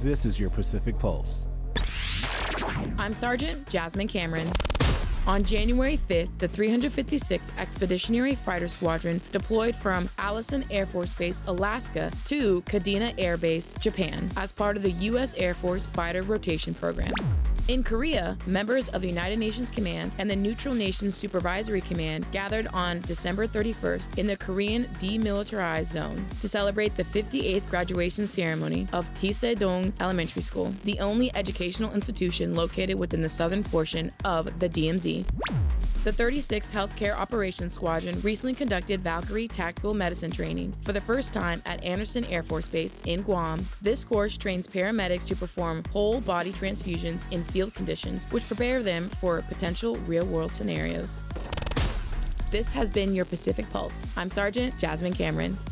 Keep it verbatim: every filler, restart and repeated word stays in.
This is your Pacific Pulse. I'm Sergeant Jasmine Cameron. On January fifth, the three hundred fifty-sixth Expeditionary Fighter Squadron deployed from Allison Air Force Base, Alaska to Kadena Air Base, Japan, as part of the U S Air Force Fighter Rotation Program. In Korea, members of the United Nations Command and the Neutral Nations Supervisory Command gathered on December thirty-first in the Korean Demilitarized Zone to celebrate the fifty-eighth graduation ceremony of Taesaedong Elementary School, the only educational institution located within the southern portion of the D M Z. The thirty-sixth Healthcare Operations Squadron recently conducted Valkyrie Tactical Medicine training for the first time at Andersen Air Force Base in Guam. This course trains paramedics to perform whole-body transfusions in field conditions, which prepare them for potential real-world scenarios. This has been your Pacific Pulse. I'm Sergeant Jasmine Cameron.